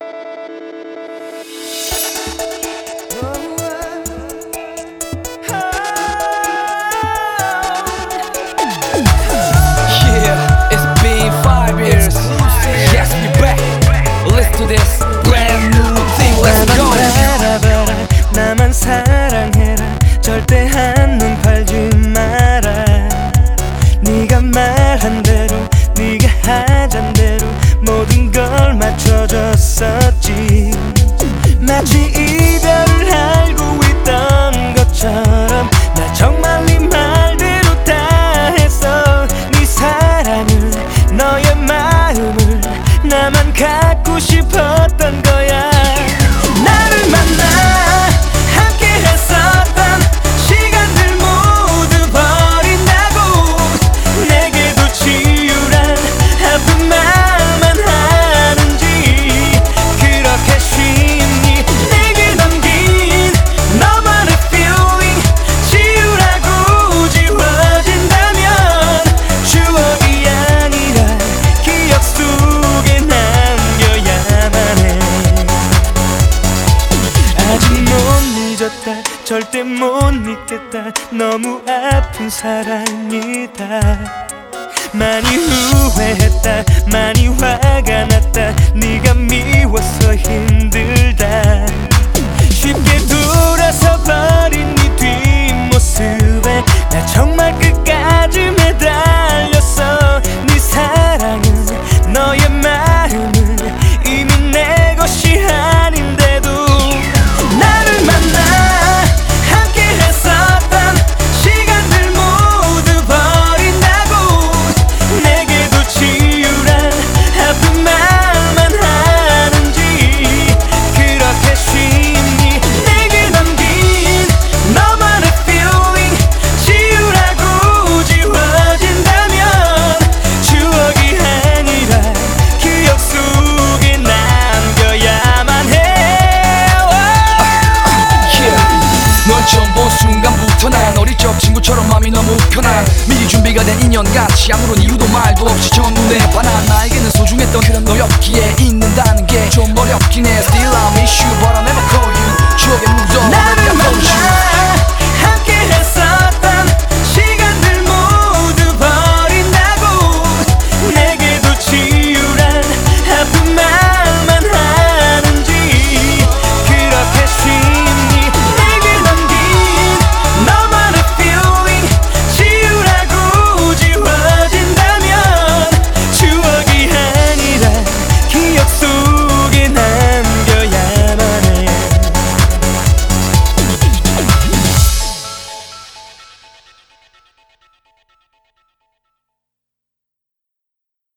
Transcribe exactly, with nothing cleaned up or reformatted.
Yeah, it's been five years. Yes, we back. Let's do this brand new thing. Let's go. 나만 바라봐라, 나만 사랑해라. 절대 한눈 팔지 마라. 네가 말한 대로, 네가 하잔 대로 모든 걸 맞춰줬었지. 마치 이별을 알고 있던 것처럼 나 정말 네 말대로 다 했어. 네 사랑을, 너의 마음을 나만 갖고 싶었던 거야. 나를 만나 함께 했었던 시간들 모두 버린다고. 내게도 치유란 아픈 말만 하는지 그렇게 쉽니 내게 넘긴 너만의 feeling 치유라고 지워진다면 추억이 아니라 기억 속에 남겨야만 해. 아직 못 잊었다, 절대 못 잊겠다. 너무 아픈 사랑이다. 많이 후회했다, 많이 화가 났다. 네가 미워서 힘들다. 쉽게 돌아서 버린 네 뒷모습에 나 정말 끝까지 매달렸어. 네 사랑은, 너의 마음은 이미 내 것이 아닌데도 나를 만나 함께 했었던 시간들 모두 버린다고. 내게도 치유란 아픈 말만 하는지 그렇게 쉽니 내게 넘긴 너만의 feeling 치유라고 지워진다면 추억이 아니라 기억 속에 남겨야만 해. 널 처음 본 순간부터 난 어릴 적 친구처럼 맘이 너무 편한 미리 준비가 된 인연같이 아무런 이유도 말도 없이 첫눈에 반한 나에게는 소중했던 그런 너였기에 잊는다는 게 좀 어렵긴 해. Still I miss you